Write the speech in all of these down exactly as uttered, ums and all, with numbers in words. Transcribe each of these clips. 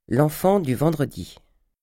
L'enfant du vendredi.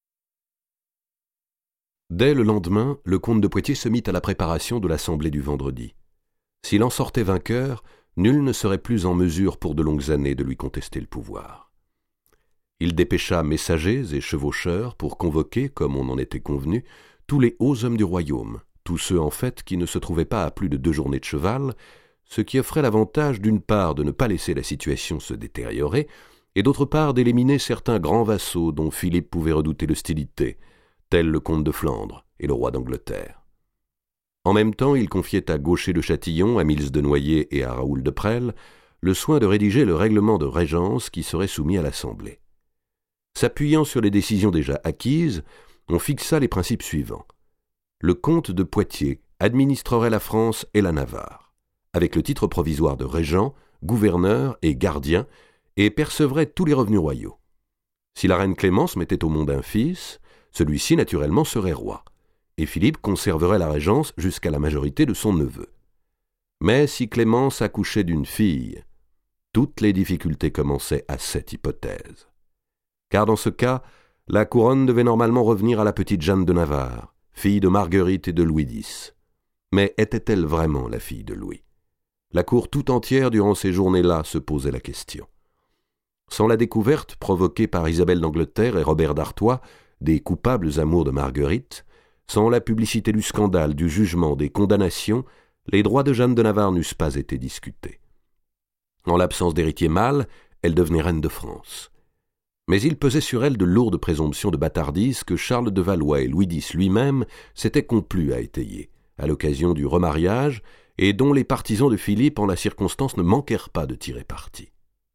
Dès le lendemain, le comte de Poitiers se mit à la préparation de l'assemblée du vendredi. S'il en sortait vainqueur, nul ne serait plus en mesure pour de longues années de lui contester le pouvoir. Il dépêcha messagers et chevaucheurs pour convoquer, comme on en était convenu, tous les hauts hommes du royaume, tous ceux en fait qui ne se trouvaient pas à plus de deux journées de cheval, ce qui offrait l'avantage d'une part de ne pas laisser la situation se détériorer, et d'autre part d'éliminer certains grands vassaux dont Philippe pouvait redouter l'hostilité, tels le comte de Flandre et le roi d'Angleterre. En même temps, il confiait à Gaucher de Châtillon, à Mills de Noyer et à Raoul de Presles le soin de rédiger le règlement de régence qui serait soumis à l'Assemblée. S'appuyant sur les décisions déjà acquises, on fixa les principes suivants. Le comte de Poitiers administrerait la France et la Navarre, avec le titre provisoire de régent, gouverneur et gardien, et percevrait tous les revenus royaux. Si la reine Clémence mettait au monde un fils, celui-ci naturellement serait roi, et Philippe conserverait la régence jusqu'à la majorité de son neveu. Mais si Clémence accouchait d'une fille, toutes les difficultés commençaient à cette hypothèse. Car dans ce cas, la couronne devait normalement revenir à la petite Jeanne de Navarre, fille de Marguerite et de Louis dix. Mais était-elle vraiment la fille de Louis ? La cour tout entière durant ces journées-là se posait la question. Sans la découverte provoquée par Isabelle d'Angleterre et Robert d'Artois des coupables amours de Marguerite, sans la publicité du scandale, du jugement, des condamnations, les droits de Jeanne de Navarre n'eussent pas été discutés. En l'absence d'héritier mâle, elle devenait reine de France. Mais il pesait sur elle de lourdes présomptions de bâtardise que Charles de Valois et Louis dix lui-même s'étaient complus à étayer, à l'occasion du remariage, et dont les partisans de Philippe en la circonstance ne manquèrent pas de tirer parti.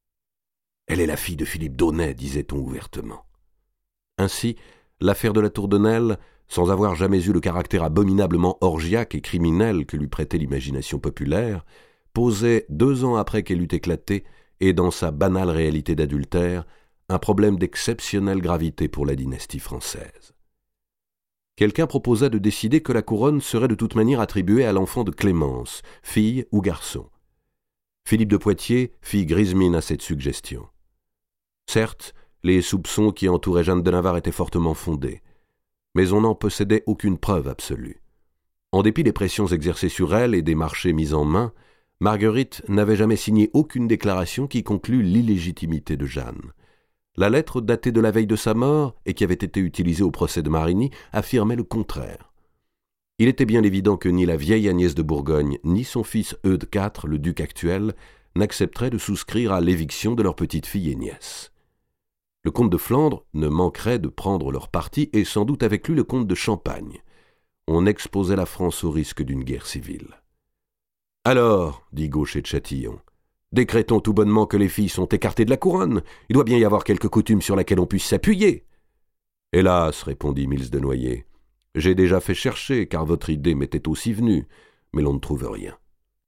« Elle est la fille de Philippe d'Aunay », disait-on ouvertement. Ainsi, l'affaire de la Tour de Nesle, sans avoir jamais eu le caractère abominablement orgiaque et criminel que lui prêtait l'imagination populaire, posait, deux ans après qu'elle eût éclaté, et dans sa banale réalité d'adultère, un problème d'exceptionnelle gravité pour la dynastie française. Quelqu'un proposa de décider que la couronne serait de toute manière attribuée à l'enfant de Clémence, fille ou garçon. Philippe de Poitiers fit grise mine à cette suggestion. Certes, les soupçons qui entouraient Jeanne de Navarre étaient fortement fondés, mais on n'en possédait aucune preuve absolue. En dépit des pressions exercées sur elle et des marchés mis en main, Marguerite n'avait jamais signé aucune déclaration qui conclût l'illégitimité de Jeanne. La lettre datée de la veille de sa mort et qui avait été utilisée au procès de Marigny affirmait le contraire. Il était bien évident que ni la vieille Agnès de Bourgogne ni son fils Eudes quatre, le duc actuel, n'accepteraient de souscrire à l'éviction de leur petite-fille et nièce. Le comte de Flandre ne manquerait de prendre leur parti et sans doute avec lui le comte de Champagne. On exposait la France au risque d'une guerre civile. « Alors, dit Gaucher de Châtillon, décrétons tout bonnement que les filles sont écartées de la couronne. Il doit bien y avoir quelque coutume sur laquelle on puisse s'appuyer. »« Hélas, répondit Mills de Noyer, j'ai déjà fait chercher, car votre idée m'était aussi venue, mais l'on ne trouve rien. »«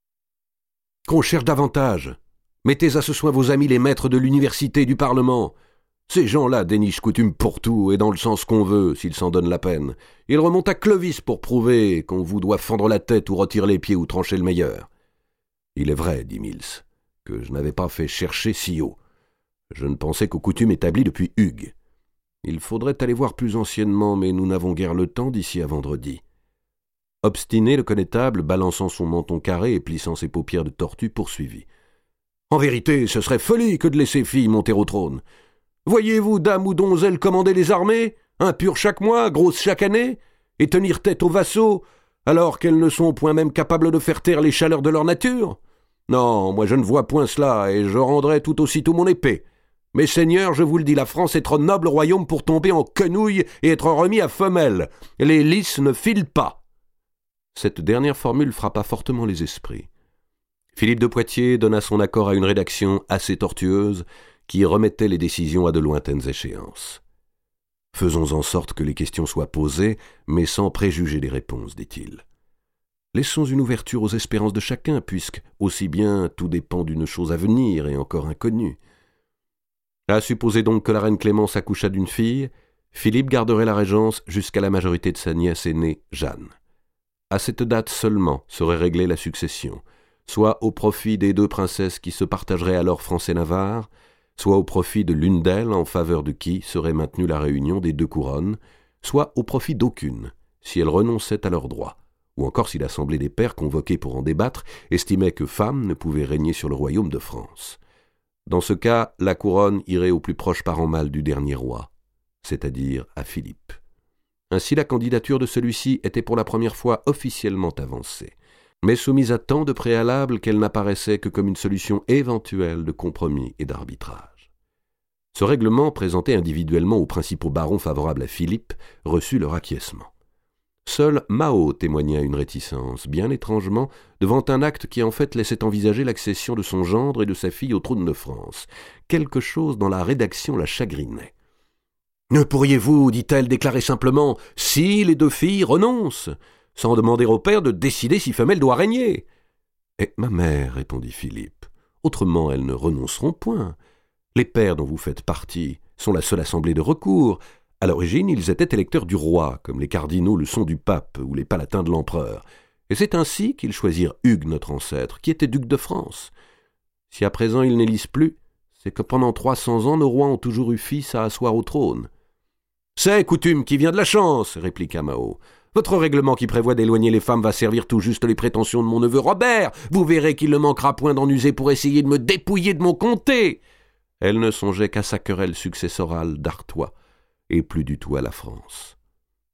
Qu'on cherche davantage. Mettez à ce soin vos amis les maîtres de l'université et du Parlement. Ces gens-là dénichent coutume pour tout et dans le sens qu'on veut, s'ils s'en donnent la peine. Ils remontent à Clovis pour prouver qu'on vous doit fendre la tête ou retirer les pieds ou trancher le meilleur. »« Il est vrai, dit Mills, que je n'avais pas fait chercher si haut. Je ne pensais qu'aux coutumes établies depuis Hugues. Il faudrait aller voir plus anciennement, mais nous n'avons guère le temps d'ici à vendredi. » Obstiné, le connétable, balançant son menton carré et plissant ses paupières de tortue, poursuivit. « En vérité, ce serait folie que de laisser filles monter au trône. Voyez-vous, dame ou donzelle, commander les armées, un pur chaque mois, grosse chaque année, et tenir tête aux vassaux, alors qu'elles ne sont au point même capables de faire taire les chaleurs de leur nature ? Non, moi je ne vois point cela, et je rendrai tout aussitôt mon épée. Mais seigneurs, je vous le dis, la France est trop noble royaume pour tomber en quenouille et être remis à femelle. Les lys ne filent pas. » Cette dernière formule frappa fortement les esprits. Philippe de Poitiers donna son accord à une rédaction assez tortueuse qui remettait les décisions à de lointaines échéances. « Faisons en sorte que les questions soient posées, mais sans préjuger les réponses, dit-il. Laissons une ouverture aux espérances de chacun, puisque, aussi bien, tout dépend d'une chose à venir et encore inconnue. À supposer donc que la reine Clémence accoucha d'une fille, Philippe garderait la régence jusqu'à la majorité de sa nièce aînée, Jeanne. À cette date seulement serait réglée la succession, soit au profit des deux princesses qui se partageraient alors France et Navarre, soit au profit de l'une d'elles en faveur de qui serait maintenue la réunion des deux couronnes, soit au profit d'aucune, si elles renonçaient à leurs droits, ou encore si l'Assemblée des pairs convoquée pour en débattre estimait que femme ne pouvait régner sur le royaume de France. Dans ce cas, la couronne irait au plus proche parent mâle du dernier roi, c'est-à-dire à Philippe. Ainsi la candidature de celui-ci était pour la première fois officiellement avancée, mais soumise à tant de préalables qu'elle n'apparaissait que comme une solution éventuelle de compromis et d'arbitrage. Ce règlement, présenté individuellement aux principaux barons favorables à Philippe, reçut leur acquiescement. Seul Mao témoigna une réticence, bien étrangement, devant un acte qui en fait laissait envisager l'accession de son gendre et de sa fille au trône de France. Quelque chose dans la rédaction la chagrinait. « Ne pourriez-vous, dit-elle, déclarer simplement « si les deux filles renoncent », sans demander au père de décider si femelle doit régner ?»« Eh, ma mère, répondit Philippe, autrement elles ne renonceront point. Les pairs dont vous faites partie sont la seule assemblée de recours. À l'origine, ils étaient électeurs du roi, comme les cardinaux le sont du pape ou les palatins de l'empereur. Et c'est ainsi qu'ils choisirent Hugues, notre ancêtre, qui était duc de France. Si à présent ils n'élisent plus, c'est que pendant trois cents ans nos rois ont toujours eu fils à asseoir au trône. « C'est coutume qui vient de la chance, répliqua Mao. Votre règlement qui prévoit d'éloigner les femmes va servir tout juste les prétentions de mon neveu Robert. Vous verrez qu'il ne manquera point d'en user pour essayer de me dépouiller de mon comté. » Elle ne songeait qu'à sa querelle successorale d'Artois, et plus du tout à la France.